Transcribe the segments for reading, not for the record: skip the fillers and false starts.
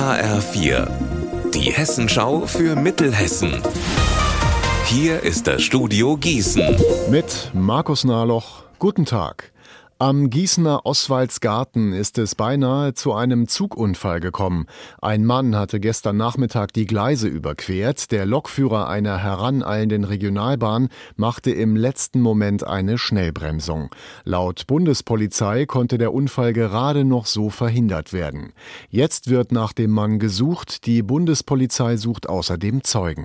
HR4, die Hessenschau für Mittelhessen. Hier ist das Studio Gießen. Mit Markus Nahloch, guten Tag. Am Gießener Oswaldsgarten ist es beinahe zu einem Zugunfall gekommen. Ein Mann hatte gestern Nachmittag die Gleise überquert. Der Lokführer einer heraneilenden Regionalbahn machte im letzten Moment eine Schnellbremsung. Laut Bundespolizei konnte der Unfall gerade noch so verhindert werden. Jetzt wird nach dem Mann gesucht. Die Bundespolizei sucht außerdem Zeugen.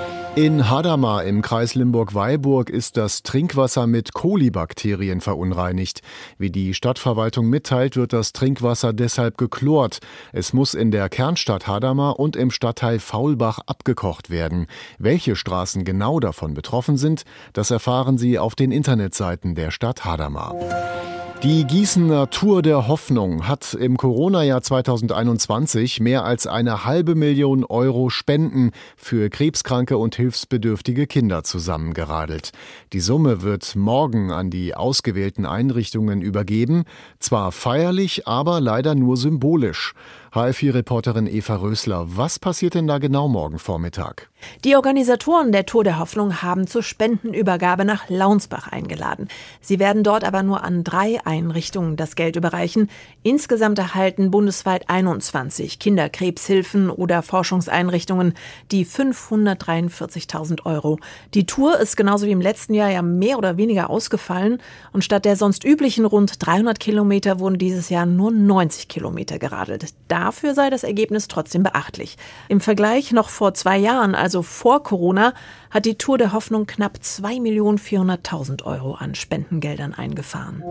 In Hadamar im Kreis Limburg-Weilburg ist das Trinkwasser mit Kolibakterien verunreinigt. Wie die Stadtverwaltung mitteilt, wird das Trinkwasser deshalb geklort. Es muss in der Kernstadt Hadamar und im Stadtteil Faulbach abgekocht werden. Welche Straßen genau davon betroffen sind, das erfahren Sie auf den Internetseiten der Stadt Hadamar. Die Gießener Tour der Hoffnung hat im Corona-Jahr 2021 mehr als 500.000 Euro Spenden für krebskranke und hilfsbedürftige Kinder zusammengeradelt. Die Summe wird morgen an die ausgewählten Einrichtungen übergeben. Zwar feierlich, aber leider nur symbolisch. HR4-Reporterin Eva Rösler, was passiert denn da genau morgen Vormittag? Die Organisatoren der Tour der Hoffnung haben zur Spendenübergabe nach Launsbach eingeladen. Sie werden dort aber nur an 3 Einrichtungen das Geld überreichen. Insgesamt erhalten bundesweit 21 Kinderkrebshilfen oder Forschungseinrichtungen die 543.000 Euro. Die Tour ist genauso wie im letzten Jahr ja mehr oder weniger ausgefallen und statt der sonst üblichen rund 300 Kilometer wurden dieses Jahr nur 90 Kilometer geradelt. Dafür sei das Ergebnis trotzdem beachtlich. Im Vergleich noch vor 2 Jahren, also vor Corona, hat die Tour der Hoffnung knapp 2.400.000 Euro an Spendengeldern eingefahren.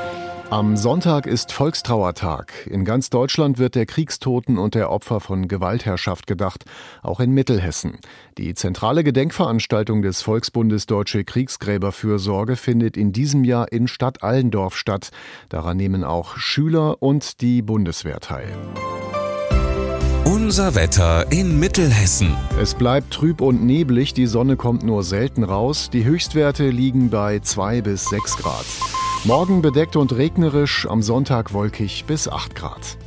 Am Sonntag ist Volkstrauertag. In ganz Deutschland wird der Kriegstoten und der Opfer von Gewaltherrschaft gedacht, auch in Mittelhessen. Die zentrale Gedenkveranstaltung des Volksbundes Deutsche Kriegsgräberfürsorge findet in diesem Jahr in Stadt Allendorf statt. Daran nehmen auch Schüler und die Bundeswehr teil. Unser Wetter in Mittelhessen. Es bleibt trüb und neblig, die Sonne kommt nur selten raus. Die Höchstwerte liegen bei 2 bis 6 Grad. Morgen bedeckt und regnerisch, am Sonntag wolkig bis 8 Grad.